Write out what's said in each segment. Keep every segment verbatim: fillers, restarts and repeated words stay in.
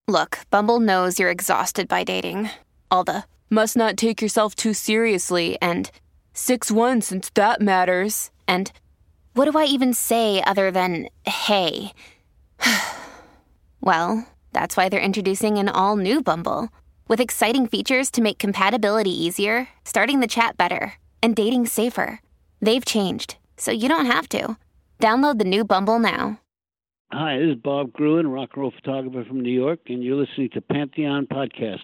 Look, Bumble knows you're exhausted by dating. All the, must not take yourself too seriously, and six one since that matters, and what do I even say other than, hey? Well, that's why they're introducing an all-new Bumble, with exciting features to make compatibility easier, starting the chat better, and dating safer. They've changed, so you don't have to. Download the new Bumble now. Hi, this is Bob Gruen, rock and roll photographer from New York, and you're listening to Pantheon Podcast.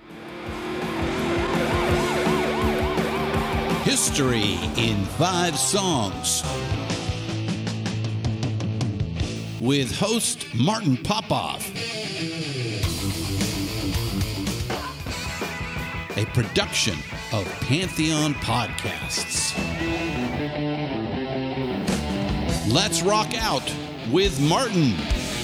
History in Five Songs with host Martin Popoff. A production of Pantheon Podcasts. Let's rock out with Martin.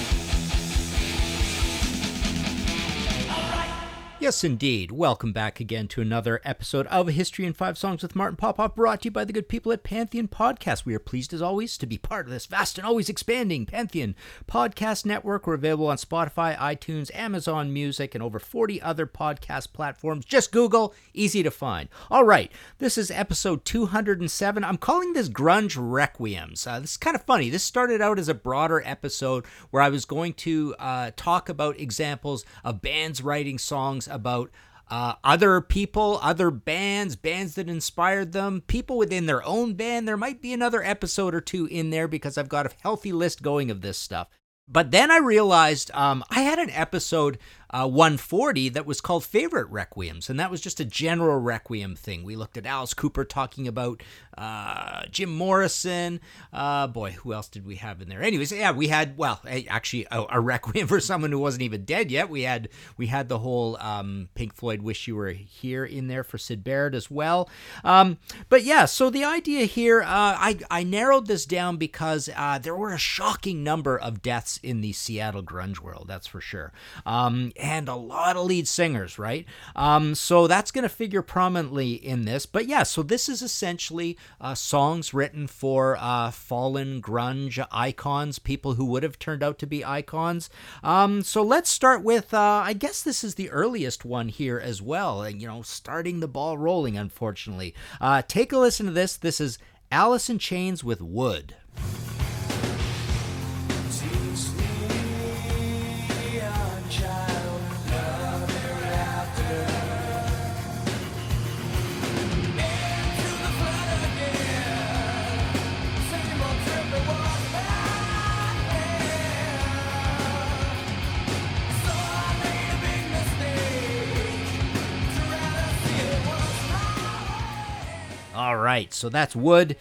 Yes, indeed. Welcome back again to another episode of History in Five Songs with Martin Popoff, brought to you by the good people at Pantheon Podcast. We are pleased, as always, to be part of this vast and always expanding Pantheon Podcast Network. We're available on Spotify, iTunes, Amazon Music, and over forty other podcast platforms. Just Google, easy to find. All right, this is episode two hundred seven. I'm calling this Grunge Requiems. Uh, this is kind of funny. This started out as a broader episode where I was going to uh, talk about examples of bands writing songs about uh, other people, other bands, bands that inspired them, people within their own band. There might be another episode or two in there because I've got a healthy list going of this stuff. But then I realized um, I had an episode uh, one forty that was called Favorite Requiems, and that was just a general Requiem thing. We looked at Alice Cooper talking about uh, Jim Morrison. Uh, boy, who else did we have in there? Anyways, yeah, we had, well, actually a, a Requiem for someone who wasn't even dead yet. We had we had the whole um, Pink Floyd Wish You Were Here in there for Syd Barrett as well. Um, but yeah, so the idea here, uh, I, I narrowed this down because uh, there were a shocking number of deaths in the Seattle grunge world, that's for sure. Um, and a lot of lead singers, right? Um, so that's going to figure prominently in this. But yeah, so this is essentially uh, songs written for uh, fallen grunge icons, people who would have turned out to be icons. Um, so let's start with, uh, I guess this is the earliest one here as well, and, you know, starting the ball rolling, unfortunately. Uh, take a listen to this. This is Alice in Chains with Wood. All right, so that's Wood,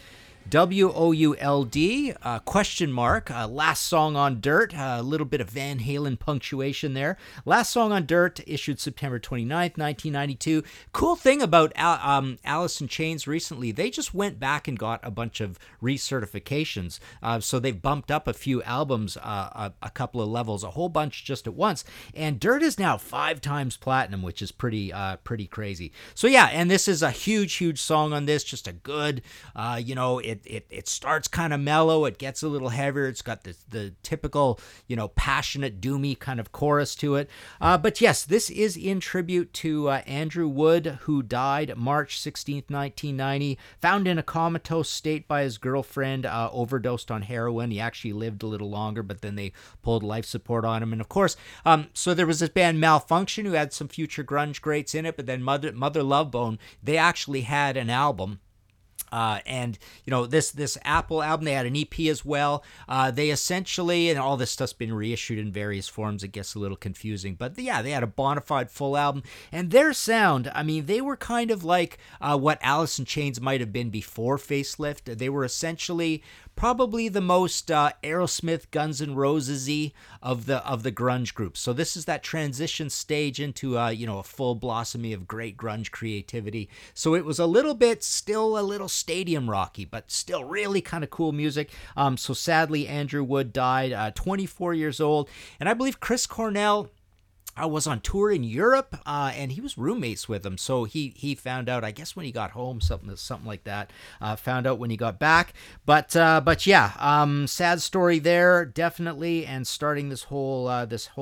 W O U L D, uh, question mark, uh, last song on Dirt, uh, a little bit of Van Halen punctuation there. Last song on Dirt, issued September twenty-ninth, nineteen ninety-two. Cool thing about Al- um, Alice in Chains recently, they just went back and got a bunch of recertifications. Uh, so they've bumped up a few albums, uh, a, a couple of levels, a whole bunch just at once. And Dirt is now five times platinum, which is pretty uh, pretty crazy. So yeah, and this is a huge, huge song on this, just a good, uh, you know, it It, it starts kind of mellow. It gets a little heavier. It's got the, the typical, you know, passionate, doomy kind of chorus to it. Uh, but yes, this is in tribute to uh, Andrew Wood, who died March sixteenth, nineteen ninety, found in a comatose state by his girlfriend, uh, overdosed on heroin. He actually lived a little longer, but then they pulled life support on him. And of course, um, so there was this band Malfunction who had some future grunge greats in it, but then Mother, Mother Love Bone, they actually had an album. Uh, and, you know, this this Apple album, they had an E P as well. Uh, they essentially, and all this stuff's been reissued in various forms. It gets a little confusing. But, yeah, they had a bona fide full album. And their sound, I mean, they were kind of like uh, what Alice in Chains might have been before Facelift. They were essentially probably the most uh, Aerosmith, Guns N' Roses-y of the of the grunge groups. So this is that transition stage into uh, you know, a full blossomy of great grunge creativity. So it was a little bit, still a little stadium rocky, but still really kind of cool music. Um, so sadly, Andrew Wood died, uh, twenty-four years old, and I believe Chris Cornell I was on tour in Europe, uh, and he was roommates with him. So he he found out, I guess, when he got home, something something like that. Uh, found out when he got back. But uh, but yeah, um, sad story there, definitely. And starting this whole uh, this whole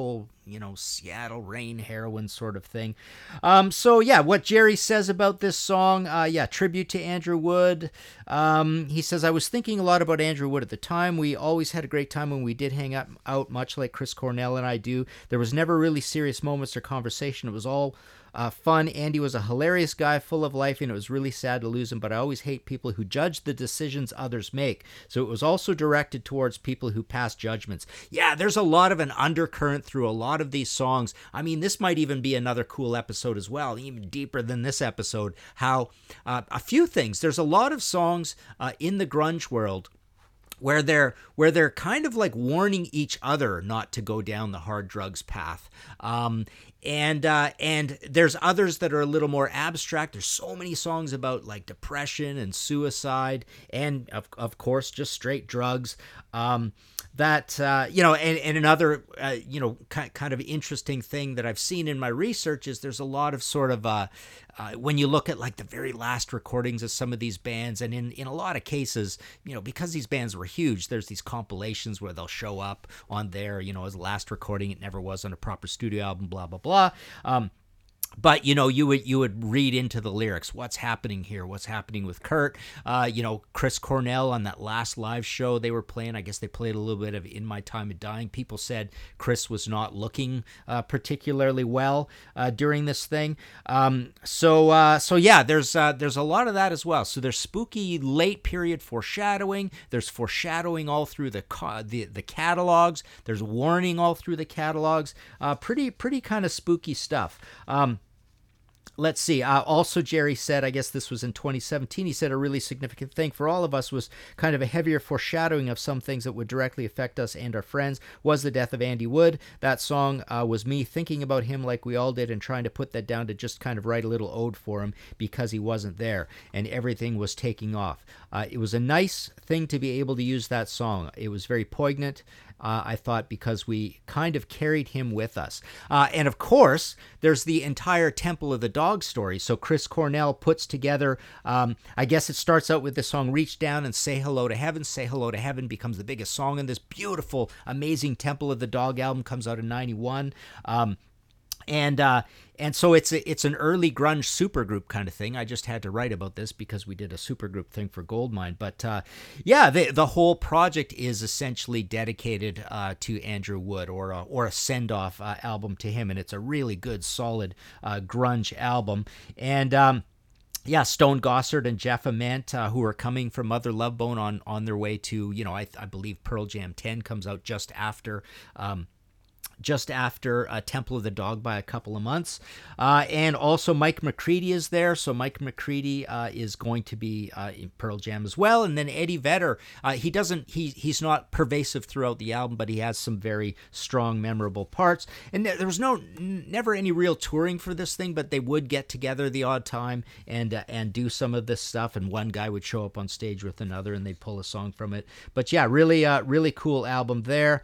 you know, Seattle rain heroin sort of thing. Um, so yeah, what Jerry says about this song, uh, yeah, tribute to Andrew Wood. Um, he says, I was thinking a lot about Andrew Wood at the time. We always had a great time when we did hang out, out much like Chris Cornell and I do. There was never really serious moments or conversation. It was all Uh, fun. Andy was a hilarious guy, full of life, and it was really sad to lose him, but I always hate people who judge the decisions others make. So it was also directed towards people who pass judgments. Yeah, there's a lot of an undercurrent through a lot of these songs. I mean, this might even be another cool episode as well, even deeper than this episode. How uh, a few things. There's a lot of songs uh, in the grunge world where they're where they're kind of like warning each other not to go down the hard drugs path. Um, and uh, and there's others that are a little more abstract. There's so many songs about like depression and suicide, and of of course just straight drugs. Um, that uh, you know, and, and another uh, you know kind kind of interesting thing that I've seen in my research is there's a lot of sort of uh, uh, when you look at like the very last recordings of some of these bands, and in in a lot of cases, you know, because these bands were huge, there's these compilations where they'll show up on there, you know, as last recording. It never was on a proper studio album, blah blah blah. Um, But, you know, you would you would read into the lyrics, what's happening here, what's happening with Kurt. Uh, you know, Chris Cornell on that last live show they were playing, I guess they played a little bit of In My Time of Dying. People said Chris was not looking uh, particularly well uh, during this thing. Um, so, uh, so yeah, there's uh, there's a lot of that as well. So there's spooky late period foreshadowing. There's foreshadowing all through the ca- the, the catalogs. There's warning all through the catalogs. Uh, pretty, pretty kind of spooky stuff. Um, Let's see. Uh, also, Jerry said, I guess this was in twenty seventeen, he said a really significant thing for all of us was kind of a heavier foreshadowing of some things that would directly affect us and our friends was the death of Andy Wood. That song uh, was me thinking about him like we all did and trying to put that down to just kind of write a little ode for him because he wasn't there and everything was taking off. Uh, it was a nice thing to be able to use that song. It was very poignant. Uh, I thought because we kind of carried him with us. Uh, and of course, there's the entire Temple of the Dog story. So Chris Cornell puts together, um, I guess it starts out with the song Reach Down and Say Hello to Heaven. Say Hello to Heaven becomes the biggest song in this beautiful, amazing Temple of the Dog album, comes out in ninety-one. Um, And uh, and so it's a, it's an early grunge supergroup kind of thing. I just had to write about this because we did a supergroup thing for Goldmine. But uh, yeah, the the whole project is essentially dedicated uh, to Andrew Wood, or a, or a send off uh, album to him, and it's a really good, solid uh, grunge album. And um, yeah, Stone Gossard and Jeff Ament, uh, who are coming from Mother Love Bone on on their way to, you know, I I believe Pearl Jam ten comes out just after. Um, just after uh, Temple of the Dog by a couple of months. Uh, and also Mike McCready is there. So Mike McCready uh, is going to be uh, in Pearl Jam as well. And then Eddie Vedder, uh, he doesn't, he, he's not pervasive throughout the album, but he has some very strong, memorable parts. And there was no, n- never any real touring for this thing, but they would get together the odd time and, uh, and do some of this stuff. And one guy would show up on stage with another and they'd pull a song from it. But yeah, really, uh, really cool album there.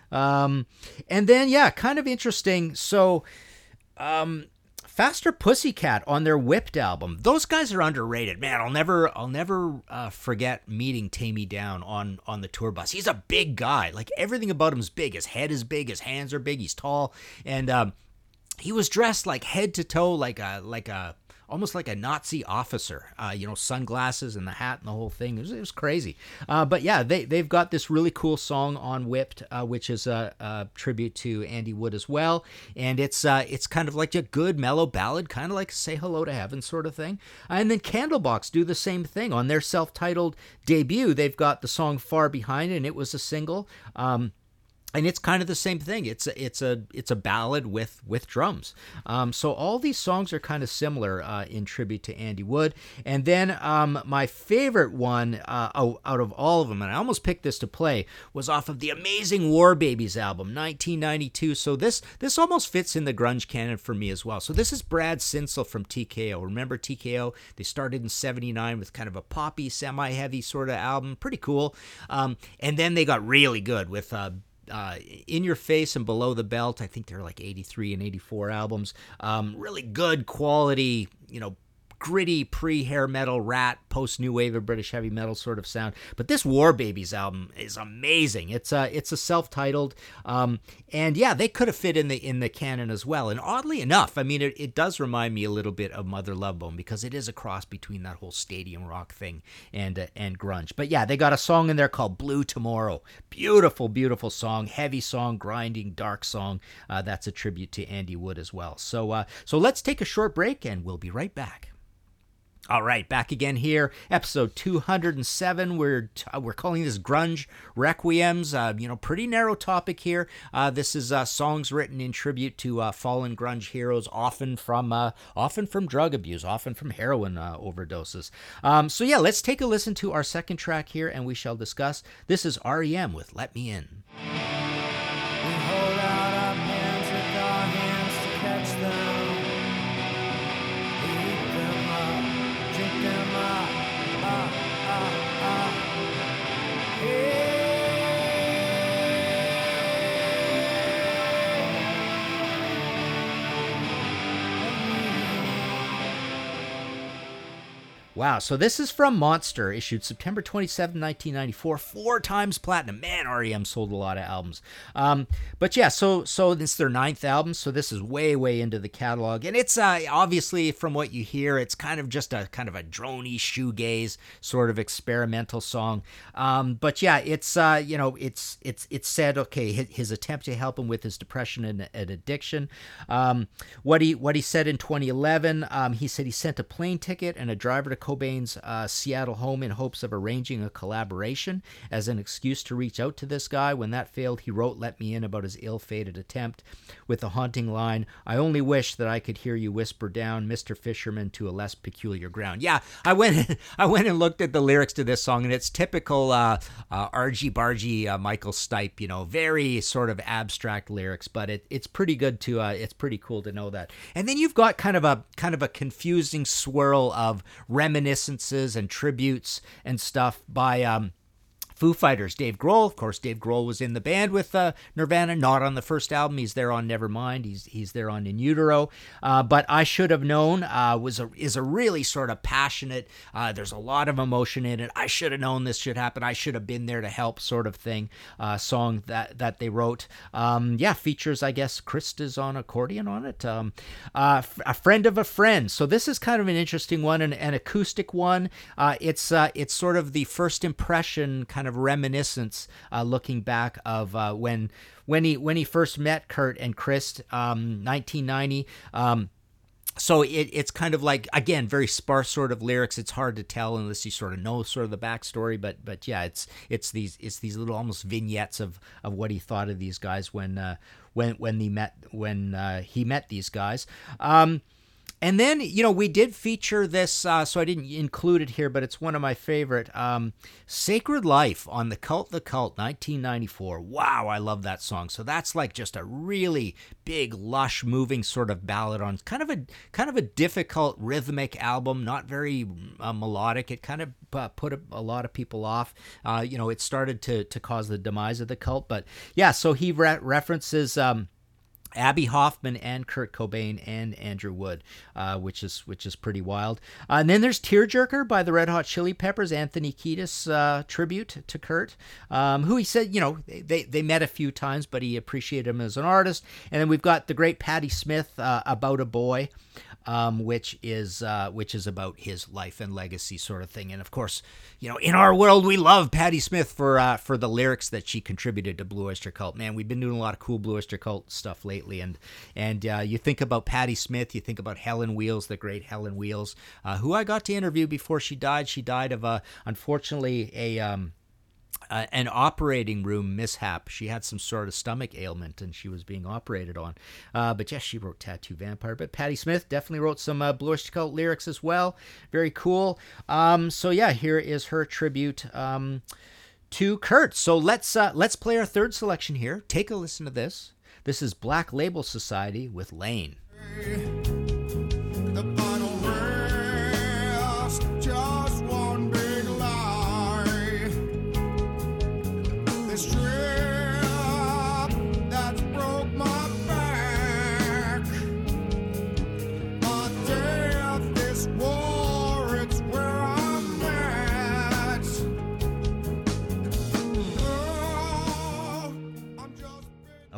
Um, and then, yeah, kind of interesting. So, um, Faster Pussycat on their Whipped album. Those guys are underrated, man. I'll never, I'll never uh, forget meeting Tammy Down on on the tour bus. He's a big guy. Like everything about him is big. His head is big. His hands are big. He's tall, and um, he was dressed like head to toe, like a like a. almost like a Nazi officer, uh, you know, sunglasses and the hat and the whole thing. It was, it was crazy. Uh, but yeah, they, they've got this really cool song on Whipped, uh, which is a, a tribute to Andy Wood as well. And it's uh, it's kind of like a good mellow ballad, kind of like Say Hello to Heaven sort of thing. And then Candlebox do the same thing. On their self-titled debut, they've got the song Far Behind, and it was a single. Um, And it's kind of the same thing. It's a, it's a it's a ballad with with drums. Um, so all these songs are kind of similar uh, in tribute to Andy Wood. And then um, my favorite one uh, out of all of them, and I almost picked this to play, was off of the amazing War Babies album, nineteen ninety-two. So this this almost fits in the grunge canon for me as well. So this is Brad Sinsel from T K O. Remember T K O? They started in seventy-nine with kind of a poppy, semi-heavy sort of album. Pretty cool. Um, and then they got really good with Uh, Uh, In Your Face and Below the Belt. I think they're like eighty-three and eighty-four albums. Um, really good quality, you know, gritty pre-hair metal, Rat, post-new wave of British heavy metal sort of sound. But this War Babies album is amazing. It's a, it's a self-titled, um, and yeah, they could have fit in the in the canon as well. And oddly enough, I mean, it, it does remind me a little bit of Mother Love Bone because it is a cross between that whole stadium rock thing and uh, and grunge. But yeah, they got a song in there called Blue Tomorrow. Beautiful, beautiful song, heavy song, grinding, dark song. Uh, that's a tribute to Andy Wood as well. So, uh, so let's take a short break, and we'll be right back. All right, back again here, episode two hundred seven. We're t- we're calling this Grunge Requiems. Uh, you know, pretty narrow topic here. Uh, this is uh, songs written in tribute to uh, fallen grunge heroes, often from uh, often from drug abuse, often from heroin uh, overdoses. Um, so yeah, let's take a listen to our second track here, and we shall discuss. This is R E M with "Let Me In." We hold out our hands with our hands to catch them. We eat them up, drink them up, ah, ah, ah. Hey. Wow, so this is from Monster, issued September twenty-seventh, nineteen ninety-four, four times platinum. Man, R E M sold a lot of albums. Um, but yeah, so so this is their ninth album, so this is way, way into the catalog. And it's uh, obviously, from what you hear, it's kind of just a kind of a droney shoegaze sort of experimental song. Um, but yeah, it's, uh, you know, it's it's it's said, okay, his, his attempt to help him with his depression and, and addiction. Um, what he what he said in twenty eleven, um, he said he sent a plane ticket and a driver to Cobain's uh, Seattle home in hopes of arranging a collaboration as an excuse to reach out to this guy. When that failed, he wrote "Let Me In" about his ill-fated attempt with the haunting line, "I only wish that I could hear you whisper down, Mister Fisherman, to a less peculiar ground." Yeah, I went and, I went and looked at the lyrics to this song, and it's typical uh, uh, argy-bargy uh, Michael Stipe, you know, very sort of abstract lyrics, but it, it's pretty good to, uh, it's pretty cool to know that. And then you've got kind of a kind of a confusing swirl of reminiscences and tributes and stuff by um, Foo Fighters. Dave Grohl, of course, Dave Grohl was in the band with uh, Nirvana, not on the first album. He's there on Nevermind. He's he's there on In Utero. Uh, but I Should Have Known uh, was a is a really sort of passionate. Uh, there's a lot of emotion in it. I should have known this should happen. I should have been there to help, sort of thing. Uh, song that that they wrote. Um, yeah, features, I guess, Krista's on accordion on it. Um, uh, a friend of a friend. So this is kind of an interesting one, an, an acoustic one. Uh, it's uh, it's sort of the first impression kind of reminiscence, uh, looking back of uh, when when he when he first met Kurt and Chris, um, nineteen ninety. Um, so it, it's kind of like, again, very sparse sort of lyrics. It's hard to tell unless you sort of know sort of the backstory. But but yeah, it's it's these it's these little almost vignettes of, of what he thought of these guys when uh, when when he met when uh, he met these guys. Um, And then, you know, we did feature this, uh, so I didn't include it here, but it's one of my favorite. Um, Sacred Life on The Cult the Cult, nineteen ninety-four. Wow, I love that song. So that's like just a really big, lush, moving sort of ballad on kind of a kind of a difficult rhythmic album, not very uh, melodic. It kind of uh, put a, a lot of people off. Uh, you know, it started to to cause the demise of the cult. But yeah, so he re- references Um, Abby Hoffman and Kurt Cobain and Andrew Wood, uh, which is which is pretty wild. Uh, and then there's Tearjerker by the Red Hot Chili Peppers, Anthony Kiedis uh, tribute to Kurt, um, who he said, you know, they, they met a few times, but he appreciated him as an artist. And then we've got the great Patti Smith, uh, About a Boy, um, which is uh, which is about his life and legacy sort of thing. And of course, you know, in our world, we love Patti Smith for uh, for the lyrics that she contributed to Blue Oyster Cult. Man, we've been doing a lot of cool Blue Oyster Cult stuff lately. And and uh, you think about Patti Smith, you think about Helen Wheels, the great Helen Wheels, uh, who I got to interview before she died. She died of, a, unfortunately, a... Um, Uh, an operating room mishap. She had some sort of stomach ailment and she was being operated on. Uh, but yes, she wrote Tattoo Vampire. But Patti Smith definitely wrote some uh, Blue Oyster Cult lyrics as well. Very cool. Um, so yeah, here is her tribute um, to Kurt. So let's uh, let's play our third selection here. Take a listen to this. This is Black Label Society with Lane. The final rest, just one big lie. This trip that's broke my back. My death, this war.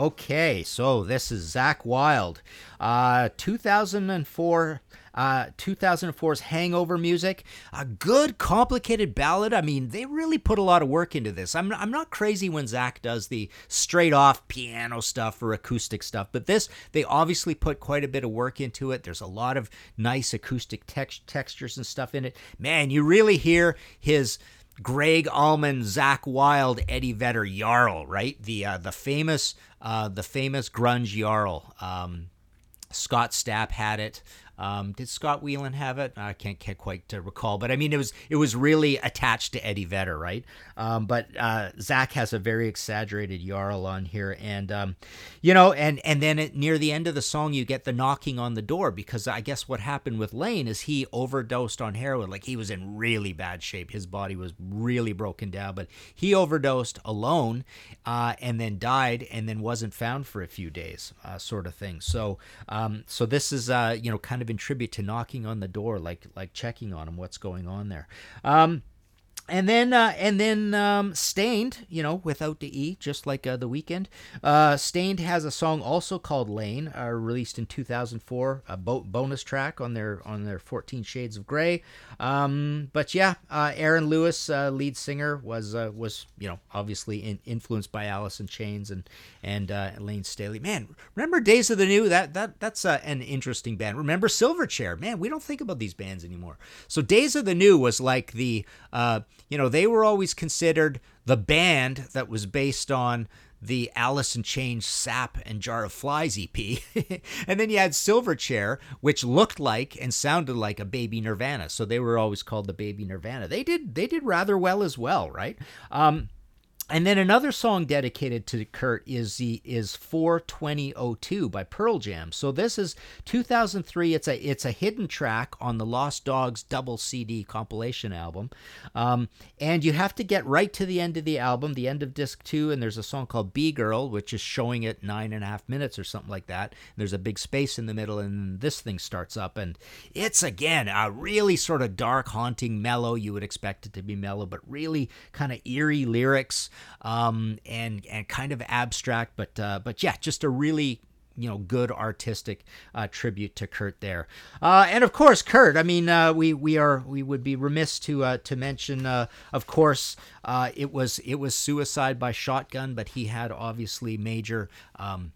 Okay, so this is Zach Wild, uh, two thousand four. Uh, two thousand four's Hangover Music, a good complicated ballad. I mean, they really put a lot of work into this. I'm I'm not crazy when Zach does the straight off piano stuff or acoustic stuff, but this, they obviously put quite a bit of work into it. There's a lot of nice acoustic tex- textures and stuff in it. Man, you really hear his Greg Allman, Zach Wild, Eddie Vedder Jarl, right? The uh, the famous uh, the famous grunge Jarl. Um, Scott Stapp had it. Um, did Scott Whelan have it? I can't, can't quite uh, recall, but I mean, it was it was really attached to Eddie Vedder, right? Um, but uh, Zach has a very exaggerated Jarl on here, and um, you know, and and then at, near the end of the song, you get the knocking on the door, because I guess what happened with Lane is he overdosed on heroin. Like, he was in really bad shape, his body was really broken down, but he overdosed alone, uh, and then died, and then wasn't found for a few days, uh, sort of thing. So, um, so this is uh, you know, kind of in tribute to knocking on the door, like like checking on him, what's going on there. Um, and then uh, and then um, Stained, you know, without the E, just like uh, The Weeknd. Uh, Stained has a song also called Lane, uh, released in two thousand four, a bo- bonus track on their on their fourteen Shades of Grey. Um, but yeah, uh, Aaron Lewis, uh, lead singer, was uh, was you know, obviously in, influenced by Alice in Chains and and uh, Lane Staley. Man, remember Days of the New? That that that's uh, an interesting band. Remember Silverchair? Man, we don't think about these bands anymore. So Days of the New was like the uh, you know, they were always considered the band that was based on the Alice in Chains Sap and Jar of Flies E P. And then you had Silverchair, which looked like and sounded like a baby Nirvana. So they were always called the baby Nirvana. They did they did rather well as well, right? Um, and then another song dedicated to Kurt is the is four twenty oh two by Pearl Jam. So this is two thousand three. It's a it's a hidden track on the Lost Dogs double C D compilation album, um, and you have to get right to the end of the album, the end of disc two, and there's a song called B Girl, which is showing it nine and a half minutes or something like that. There's a big space in the middle, and this thing starts up, and it's again a really sort of dark, haunting, mellow. You would expect it to be mellow, but really kind of eerie lyrics. Um, and and kind of abstract, but uh, but yeah, just a really, you know, good artistic uh, tribute to Kurt there. Uh, and of course, Kurt. I mean, uh, we we are we would be remiss to uh, to mention. Uh, of course, uh, it was it was suicide by shotgun, but he had obviously major. Um,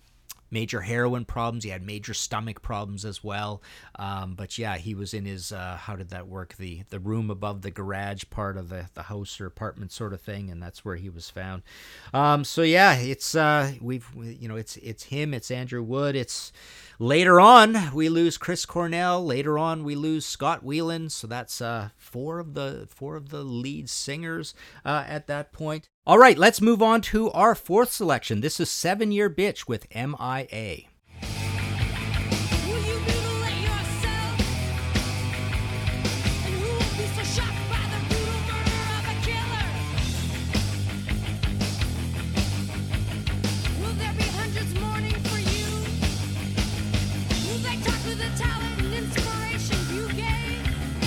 Major heroin problems. He had major stomach problems as well. Um, but yeah, he was in his, uh, how did that work? The the room above the garage part of the, the house or apartment sort of thing, and that's where he was found. Um, so yeah, it's uh, we've we, you know it's it's him, it's Andrew Wood. It's later on we lose Chris Cornell. Later on we lose Scott Whelan. So that's uh, four of the four of the lead singers uh, at that point. All right, let's move on to our fourth selection. This is Seven Year Bitch with M I A. Will you mutilate yourself? And who will be so shocked by the brutal murder of a killer? Will there be hundreds mourning for you? Will they talk to the talent and inspiration you gave?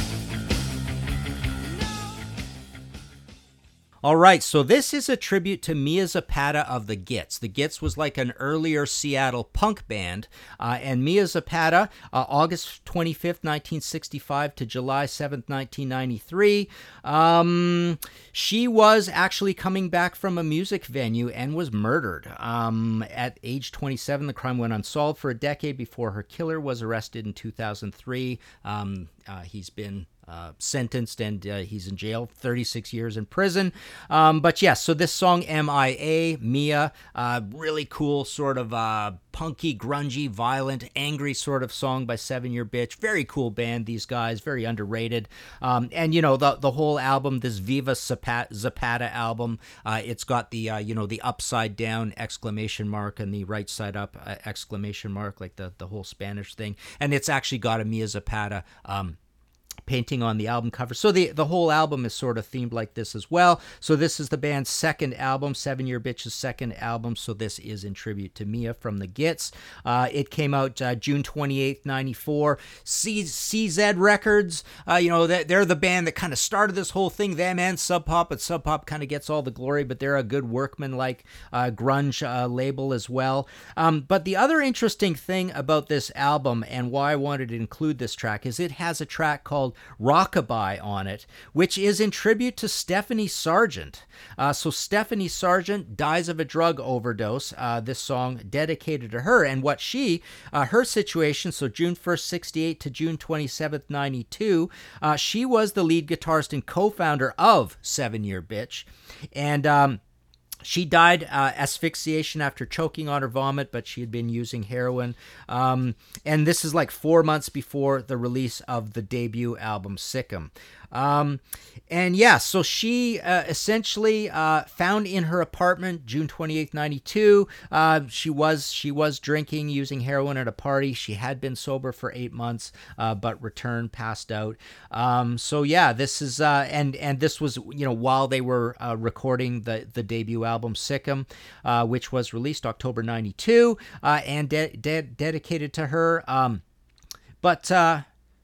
No. All right, so this is a tribute to Mia Zapata of the Gits. The Gits was like an earlier Seattle punk band, uh, and Mia Zapata, uh, August twenty-fifth, nineteen sixty-five to July seventh, nineteen ninety-three, um, she was actually coming back from a music venue and was murdered. Um, at age twenty-seven, the crime went unsolved for a decade before her killer was arrested in two thousand three. Um, uh, he's been Uh, sentenced, and uh, he's in jail, thirty-six years in prison. Um, but yes, yeah, so this song, M I A, Mia, uh, really cool, sort of uh, punky, grungy, violent, angry sort of song by Seven Year Bitch. Very cool band, these guys, very underrated. Um, and, you know, the the whole album, this Viva Zapata, Zapata album, uh, it's got the, uh, you know, the upside down exclamation mark and the right side up uh, exclamation mark, like the, the whole Spanish thing. And it's actually got a Mia Zapata um painting on the album cover. So the the whole album is sort of themed like this as well. So this is the band's second album, Seven Year Bitch's second album. So this is in tribute to Mia from the Gits. Uh, it came out uh, June twenty-eighth, ninety-four. C- CZ Records, uh, you know, they're, they're the band that kind of started this whole thing, them and Sub Pop, but Sub Pop kind of gets all the glory, but they're a good workman-like uh, grunge uh, label as well. Um, but the other interesting thing about this album and why I wanted to include this track is it has a track called Rockabye on it, which is in tribute to Stephanie Sargent. Uh, so Stephanie Sargent dies of a drug overdose. Uh, this song dedicated to her and what she, uh, her situation, so June first, sixty-eight to June twenty-seventh, ninety-two, uh, she was the lead guitarist and co-founder of Seven Year Bitch. And, um, She died uh, asphyxiation after choking on her vomit, but she had been using heroin. Um, and this is like four months before the release of the debut album, Sikkim. Um, and yeah, so she uh, essentially uh, found in her apartment, June twenty-eighth, ninety-two, uh, she was she was drinking, using heroin at a party. She had been sober for eight months, uh, but returned, passed out. Um, so yeah, this is uh, and and this was you know while they were uh, recording the the debut album Sikkim, uh, which was released October ninety-two, uh, and de- de- dedicated to her. Um, but uh,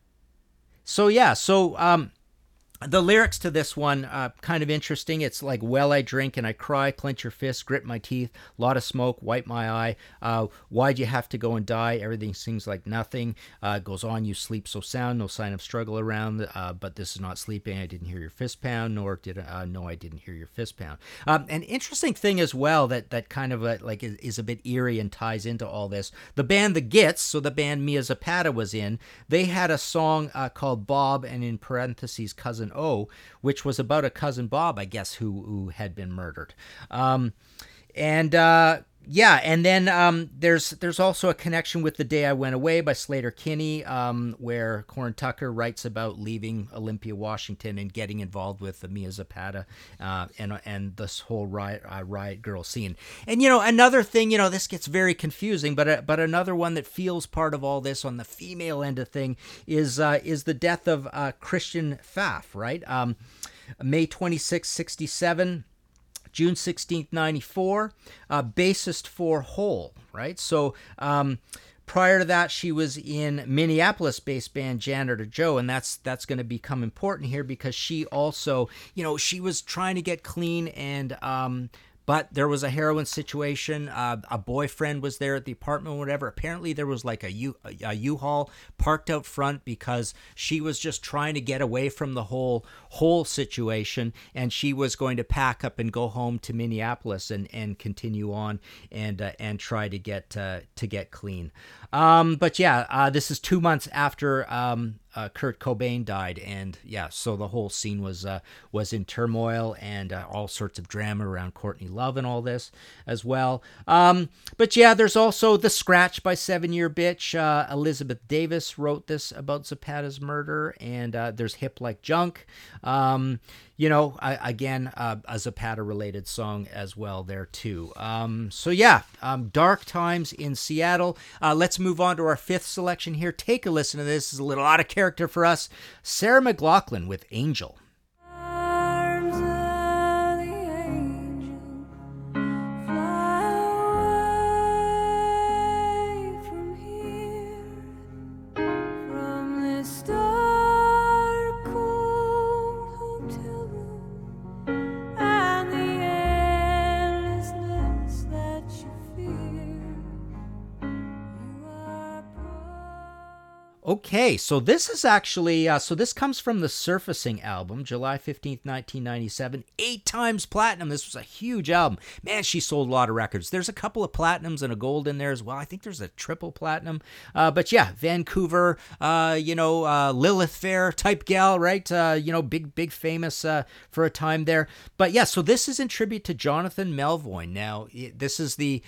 so yeah, so. Um, The lyrics to this one, uh, kind of interesting. It's like, well, I drink and I cry, clench your fist, grit my teeth, lot of smoke, wipe my eye. Uh, why'd you have to go and die? Everything seems like nothing. Uh, goes on, you sleep so sound, no sign of struggle around. Uh, but this is not sleeping. I didn't hear your fist pound, nor did I, uh, no, I didn't hear your fist pound. Um, an interesting thing as well that that kind of a, like is, is a bit eerie and ties into all this. The band The Gits, so the band Mia Zapata was in, they had a song uh, called Bob, and in parentheses Cousin O, which was about a cousin Bob, I guess, who who had been murdered. Um, and uh, yeah, and then um, there's there's also a connection with The Day I Went Away by Slater Kinney, um, where Corin Tucker writes about leaving Olympia, Washington, and getting involved with the Mia Zapata uh, and and this whole riot uh, riot girl scene. And you know, another thing, you know, this gets very confusing, but uh, but another one that feels part of all this on the female end of thing is uh, is the death of uh, Christian Pfaff, right? Um, May twenty-sixth, sixty-seven. June sixteenth, ninety-four, uh, bassist for Hole, right? So um, prior to that, she was in Minneapolis-based band Janitor Joe, and that's that's going to become important here because she also, you know, she was trying to get clean and... Um, But there was a heroin situation. Uh, a boyfriend was there at the apartment or whatever. Apparently there was like a, U, a U-Haul parked out front because she was just trying to get away from the whole whole situation. And she was going to pack up and go home to Minneapolis and, and continue on and uh, and try to get uh, to get clean. Um, but yeah, uh, this is two months after um, uh, Kurt Cobain died, and yeah, so the whole scene was uh, was in turmoil and uh, all sorts of drama around Courtney Love and all this as well. Um, but yeah, there's also The Scratch by Seven Year Bitch. Uh, Elizabeth Davis wrote this about Zapata's murder, and uh, there's Hip Like Junk. Um, you know, I, again, uh, a Zapata-related song as well there, too. Um, so, yeah, um, Dark Times in Seattle. Uh, let's move on to our fifth selection here. Take a listen to this. This is a little out of character for us. Sarah McLachlan with Angel. Arms of the angel fly away from here, from this dark, cold hotel room and the endlessness that you fear. You are Okay, so this is actually, uh, so this comes from the Surfacing album, July fifteenth, nineteen ninety-seven, eight times platinum. This was a huge album. Man, she sold a lot of records. There's a couple of platinums and a gold in there as well. I think there's a triple platinum. Uh, but yeah, Vancouver, uh, you know, uh, Lilith Fair type gal, right? Uh, you know, big, big famous uh, for a time there. But yeah, so this is in tribute to Jonathan Melvoin. Now, it- this is the...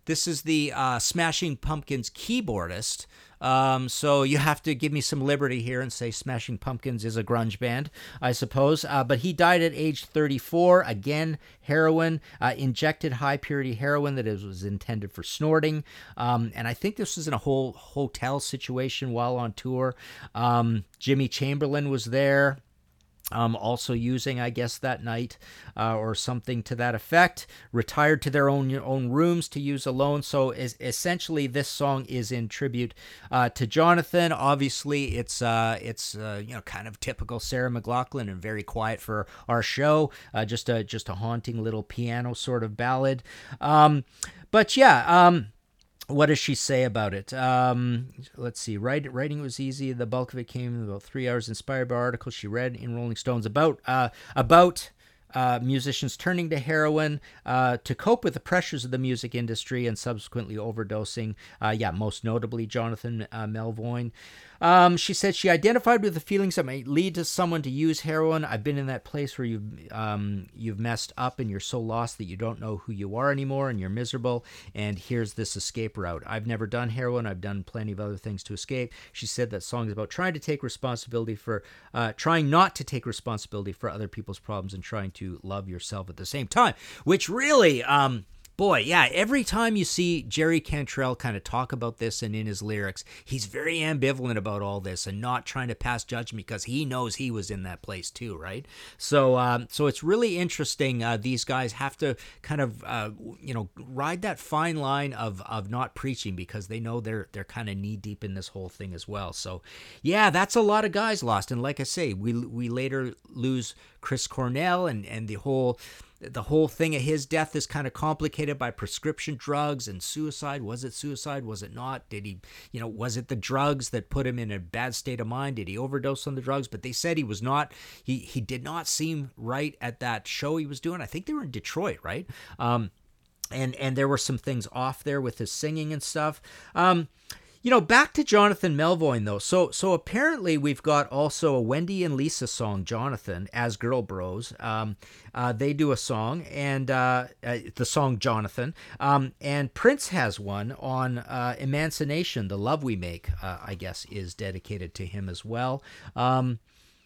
this is the uh, Smashing Pumpkins keyboardist. Um, so you have to give me some liberty here and say Smashing Pumpkins is a grunge band, I suppose. Uh, but he died at age thirty-four. Again, heroin, uh, injected high-purity heroin that is, was intended for snorting. Um, and I think this was in a whole hotel situation while on tour. Um, Jimmy Chamberlain was there. Um, also using, I guess, that night uh, or something to that effect, retired to their own own rooms to use alone. So is, essentially, this song is in tribute uh, to Jonathan. Obviously, it's uh, it's uh, you know kind of typical Sarah McLachlan and very quiet for our show. Uh, just a just a haunting little piano sort of ballad. Um, but yeah. Um, What does she say about it? Um, let's see. Write, writing was easy. The bulk of it came in about three hours. Inspired by articles she read in Rolling Stones about uh, about uh, musicians turning to heroin uh, to cope with the pressures of the music industry and subsequently overdosing. Uh, yeah, most notably Jonathan uh, Melvoin. Um, she said she identified with the feelings that might lead to someone to use heroin. I've been in that place where you've um, you've messed up and you're so lost that you don't know who you are anymore and you're miserable. And here's this escape route. I've never done heroin. I've done plenty of other things to escape. She said that song is about trying to take responsibility for, uh, trying not to take responsibility for other people's problems and trying to love yourself at the same time. Which really, um, boy, yeah, every time you see Jerry Cantrell kind of talk about this and in his lyrics, he's very ambivalent about all this and not trying to pass judgment because he knows he was in that place too, right? So um, so it's really interesting. Uh, these guys have to kind of, uh, you know, ride that fine line of of not preaching because they know they're they're kind of knee deep in this whole thing as well. So yeah, that's a lot of guys lost. And like I say, we we later lose Chris Cornell and, and the whole... The whole thing of his death is kind of complicated by prescription drugs and suicide. Was it suicide? Was it not? Did he, you know, was it the drugs that put him in a bad state of mind? Did he overdose on the drugs? But they said he was not, he, he did not seem right at that show he was doing. I think they were in Detroit, right? Um, and, and there were some things off there with his singing and stuff. Um, You know, back to Jonathan Melvoin, though. So so apparently we've got also a Wendy and Lisa song, Jonathan, as Girl Bros. Um, uh, they do a song, and uh, uh, the song Jonathan. Um, and Prince has one on uh, Emancipation, The Love We Make, uh, I guess, is dedicated to him as well. Um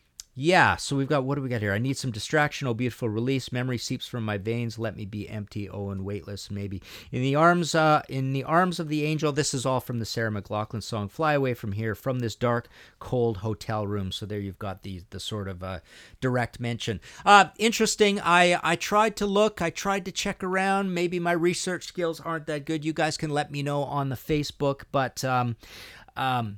Yeah, so we've got, what do we got here? I need some distraction, oh beautiful release. Memory seeps from my veins. Let me be empty, oh and weightless, maybe. In the arms, uh, in the arms of the angel. This is all from the Sarah McLachlan song. Fly away from here, from this dark, cold hotel room. So there you've got the the sort of uh, direct mention. Uh, interesting. I I tried to look. I tried to check around. Maybe my research skills aren't that good. You guys can let me know on the Facebook, but um, um.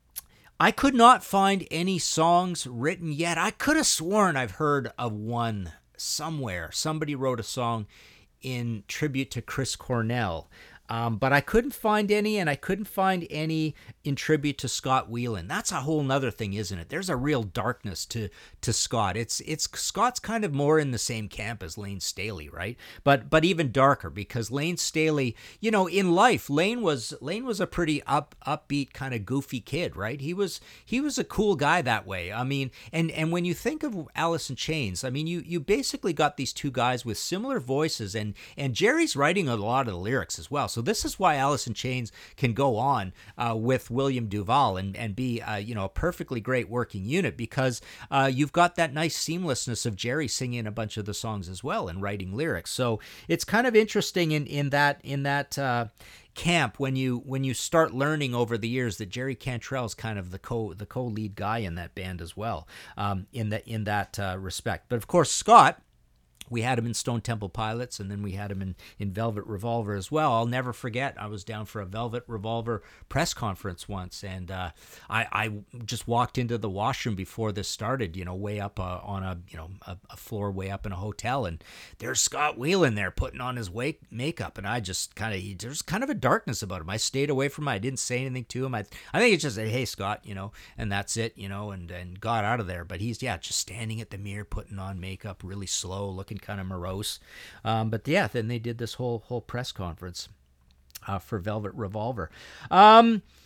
I could not find any songs written yet. I could have sworn I've heard of one somewhere. Somebody wrote a song in tribute to Chris Cornell. Um, but I couldn't find any, and I couldn't find any in tribute to Scott Weiland. That's a whole nother thing, isn't it? There's a real darkness to to Scott. It's it's Scott's kind of more in the same camp as Lane Staley, right? But but even darker, because Lane Staley, you know, in life, Lane was Lane was a pretty up upbeat kind of goofy kid, right? He was he was a cool guy that way. I mean, and and when you think of Alice in Chains, I mean, you you basically got these two guys with similar voices, and and Jerry's writing a lot of the lyrics as well. So this is why Alice in Chains can go on uh, with William Duvall and and be uh, you know a perfectly great working unit, because uh, you've got that nice seamlessness of Jerry singing a bunch of the songs as well and writing lyrics. So it's kind of interesting in in that in that. Uh, camp when you when you start learning over the years that Jerry Cantrell is kind of the co the co-lead guy in that band as well, um, in that in that uh, respect. But of course, Scott, we had him in Stone Temple Pilots, and then we had him in, in Velvet Revolver as well. I'll never forget, I was down for a Velvet Revolver press conference once, and uh, I, I just walked into the washroom before this started, you know, way up uh, on a, you know, a, a floor way up in a hotel, and there's Scott Weiland there putting on his wake, makeup, and I just kind of, there's kind of a darkness about him. I stayed away from him. I didn't say anything to him. I, I think it's just, hey, Scott, you know, and that's it, you know, and, and got out of there. But he's, yeah, just standing at the mirror, putting on makeup, really slow, looking kind of morose. Um, but yeah, then they did this whole whole press conference uh, for Velvet Revolver. Um,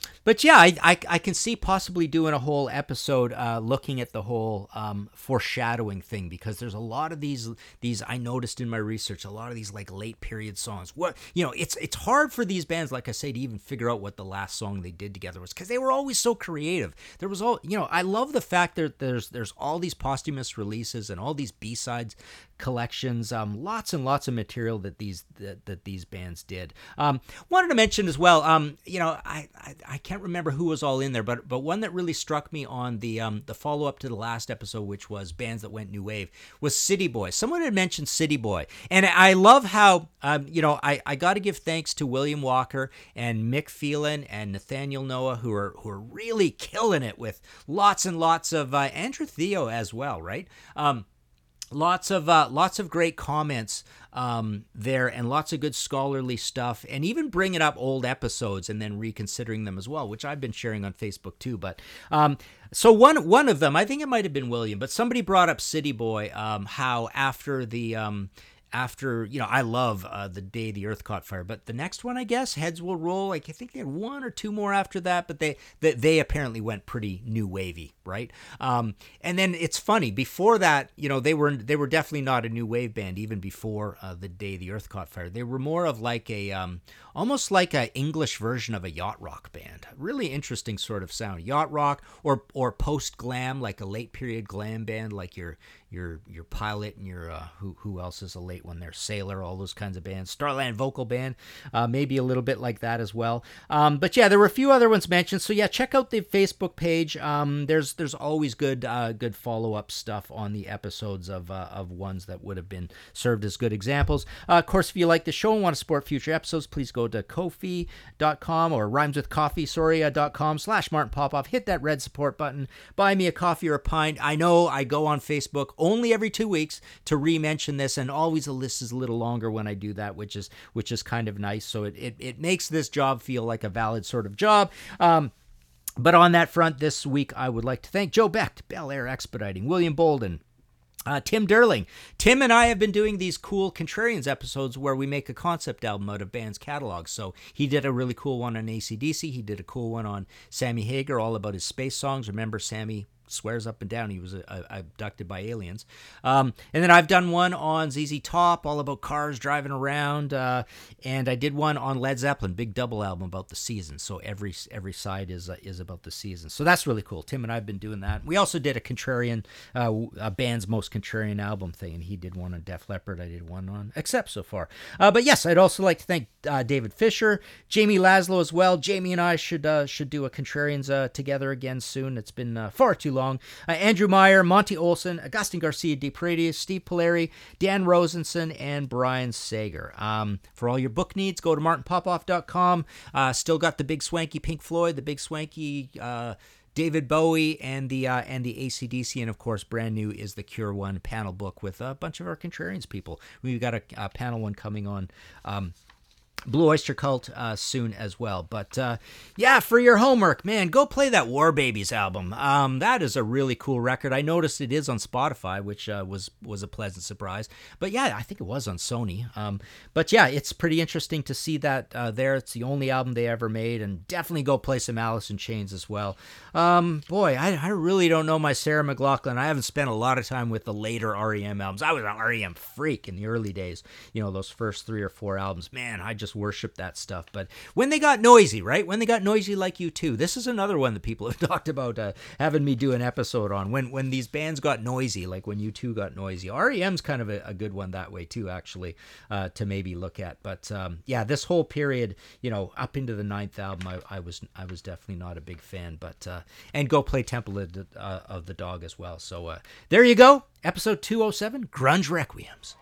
But yeah, I, I I can see possibly doing a whole episode uh, looking at the whole um, foreshadowing thing, because there's a lot of these these I noticed in my research, a lot of these like late period songs. What you know, it's it's hard for these bands, like I say, to even figure out what the last song they did together was, because they were always so creative. There was all you know. I love the fact that there's there's all these posthumous releases and all these B-sides collections, um, lots and lots of material that these that, that these bands did. Um, wanted to mention as well, um, you know, I, I I can't remember who was all in there, but but one that really struck me on the um, the follow up to the last episode, which was bands that went new wave, was City Boy. Someone had mentioned City Boy, and I love how um, you know I, I got to give thanks to William Walker and Mick Phelan and Nathaniel Noah, who are who are really killing it with lots and lots of uh, Andrew Theo as well, right? Um, Lots of uh, lots of great comments um, there, and lots of good scholarly stuff, and even bringing up old episodes and then reconsidering them as well, which I've been sharing on Facebook too. But um, so one one of them, I think it might have been William, but somebody brought up City Boy, um, how after the um, after you know I love uh, the Day the Earth Caught Fire, but the next one, I guess, Heads Will Roll. Like I think they had one or two more after that, but they they, they apparently went pretty new wavy, right? Um, and then it's funny, before that, you know, they were they were definitely not a new wave band even before uh, the Day the Earth Caught Fire. They were more of like a um, almost like a English version of a yacht rock band. Really interesting sort of sound, yacht rock or or post glam, like a late period glam band, like your your your Pilot and your uh, who who else is a late one there, Sailor, all those kinds of bands, Starland Vocal Band, uh, maybe a little bit like that as well. Um, but yeah, there were a few other ones mentioned. So yeah, check out the Facebook page. Um, there's there's always good uh, good follow up stuff on the episodes of uh, of ones that would have been served as good examples. Uh, of course, if you like the show and want to support future episodes, please go to Ko-fi dot com or rhymes with coffee, sorry, uh, dot com slash Martin Popoff. Hit that red support button. Buy me a coffee or a pint. I know I go on Facebook only every two weeks to re-mention this, and always the list is a little longer when I do that, which is which is kind of nice. So it, it, it makes this job feel like a valid sort of job. Um, but on that front, this week I would like to thank Joe Beck, Bel Air Expediting, William Bolden, Uh, Tim Derling. Tim and I have been doing these cool Contrarians episodes where we make a concept album out of bands' catalogs. So he did a really cool one on A C D C. He did a cool one on Sammy Hagar, all about his space songs. Remember, Sammy swears up and down he was uh, abducted by aliens. Um, and then I've done one on Z Z Top, all about cars driving around. Uh, and I did one on Led Zeppelin, big double album about the season. So every every side is uh, is about the season. So that's really cool. Tim and I have been doing that. We also did a Contrarian, uh, a band's most Contrarian album thing, and he did one on Def Leppard. I did one on Accept so far. Uh, but yes, I'd also like to thank uh, David Fisher, Jamie Laszlo as well. Jamie and I should uh, should do a Contrarians uh, together again soon. It's been uh, far too long. Uh, Andrew Meyer, Monty Olson, Augustine Garcia de Paredes, Steve Polari, Dan Rosenson, and Brian Sager. Um, for all your book needs, go to martin popoff dot com. Uh, still got the big swanky Pink Floyd, the big swanky uh, David Bowie, and the uh, and the A C D C, and of course, brand new is the Cure One panel book with a bunch of our Contrarians people. We've got a, a panel one coming on Um, Blue Oyster Cult uh, soon as well. But uh, yeah, for your homework, man, go play that War Babies album. Um, that is a really cool record. I noticed it is on Spotify, which uh, was was a pleasant surprise. But yeah, I think it was on Sony. Um, but yeah, it's pretty interesting to see that uh, there. It's the only album they ever made, and definitely go play some Alice in Chains as well. Um, boy, I, I really don't know my Sarah McLachlan. I haven't spent a lot of time with the later R E M albums. I was an R E M freak in the early days. You know, those first three or four albums. Man, I just worship that stuff. But when they got noisy, right? When they got noisy like U two, this is another one that people have talked about uh, having me do an episode on. When when these bands got noisy, like when U two got noisy. R E M's kind of a, a good one that way too, actually, uh, to maybe look at. But um, yeah, this whole period, you know, up into the ninth album, I, I was I was definitely not a big fan. But uh, and go play Temple of the, uh, of the Dog as well. So uh, there you go, episode two oh seven, Grunge Requiems.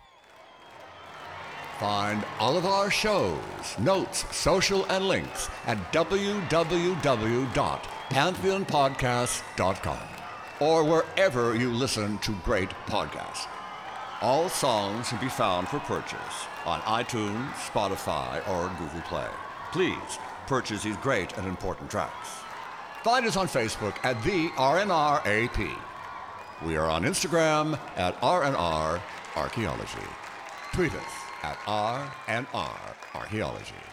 Find all of our shows, notes, social, and links at w w w dot pantheon podcast dot com or wherever you listen to great podcasts. All songs can be found for purchase on iTunes, Spotify, or Google Play. Please purchase these great and important tracks. Find us on Facebook at the R N R A P. We are on Instagram at R N R Archaeology. Tweet us at R N R Archaeology.